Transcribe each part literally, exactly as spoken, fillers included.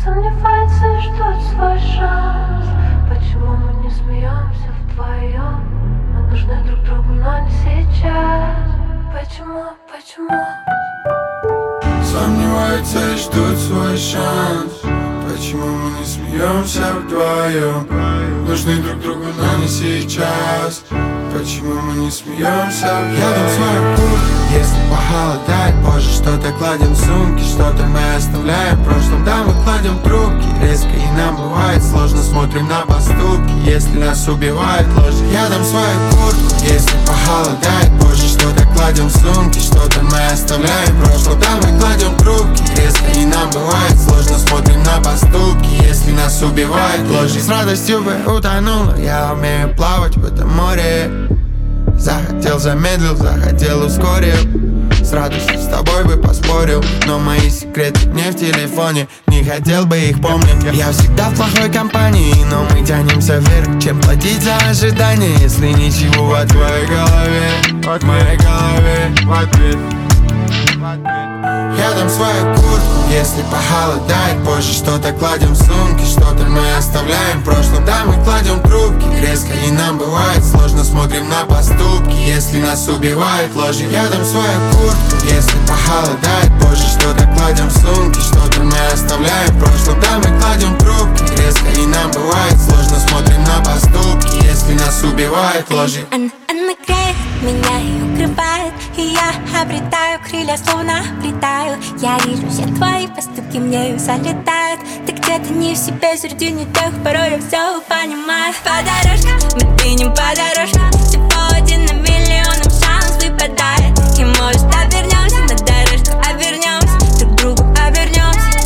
сомневаются и ждут свой шанс. Почему мы не смеемся вдвоем? Мы нужны друг другу, но не сейчас. Почему, почему? Сомневаются и ждут свой шанс. Почему мы не смеемся вдвоем? Нужны друг другу, но не сейчас. Почему мы не смеемся вдвоем? Едем в свою куртку, если похолодает позже что-то кладем в сумки, что-то мы оставляем в прошлом. Да, мы кладем трубки резко, и нам бывает сложно. Смотрим на поступки, если нас убивает ложь. Едем в свою куртку, если похолодает позже что-то кладем в сумки, что-то мы оставляем в прошлом. Да, мы кладем трубки резко, и нам бывает сложно. Смотрим на поступки, если нас убивает ложь. С радостью бы утонула, я умею плавать в этом море. Захотел, замедлил, захотел, ускорил. С радостью с тобой бы поспорил, но мои секреты не в телефоне, не хотел бы их помнить. Я всегда в плохой компании, но мы тянемся вверх. Чем платить за ожидания, если ничего в твоей голове, в моей голове, в ответ. Едем в свою куртку, если похолодает позже что-то кладем в сумки, что-то мы оставляем в прошлом. Да, мы кладем трубки резко, и нам бывает сложно. Смотрим на поступки, если нас убивает ложь. Едем в свою куртку, если похолодает позже что-то кладем в сумки, что-то мы оставляем в прошлом. Да, мы кладем трубки резко, и нам бывает сложно. Смотрим на поступки, если нас убивает ложь. Она, она греет меня и укрывает, и я обретаю крылья, словно летаю. Я вижу все твои поступки, мною залетают. Ты где-то не в себе, среди не тех, порой я все понимаю. По дорожкам, мы двинем по дорожкам. Всего один на миллион нам шанс выпадает. И может обернемся на дорожку, обернемся, друг другу обернемся.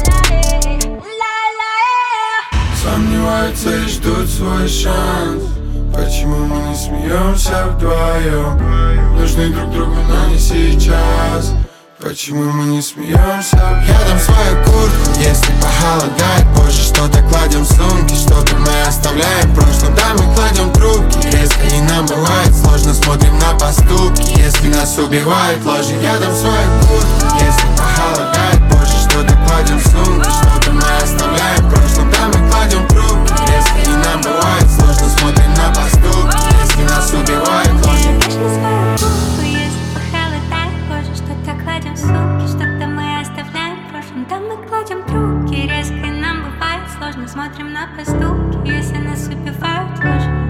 Сомневаются и ждут свой шанс. Почему мы не смеемся вдвоем? Нужны друг другу, но не сейчас. Почему мы не смеемся? Едем в свою куртку, если похолодает позже что-то кладем в сумки, что-то мы оставляем в прошлом. Да, мы кладем трубки резко, и нам бывает сложно. Смотрим на поступки, если нас убивает ложь. Едем в свою куртку, если похолодает позже что-то кладем в сумки, что-то мы оставляем в прошлом. Да, мы кладем трубки резко, и нам бывает сложно. Смотрим на поступки, если нас убивает ложь. Кладем сумки, что-то мы оставляем в прошлом. Там мы кладем трубки резко, и нам бывает сложно. Смотрим на поступки, если нас убивают ложь.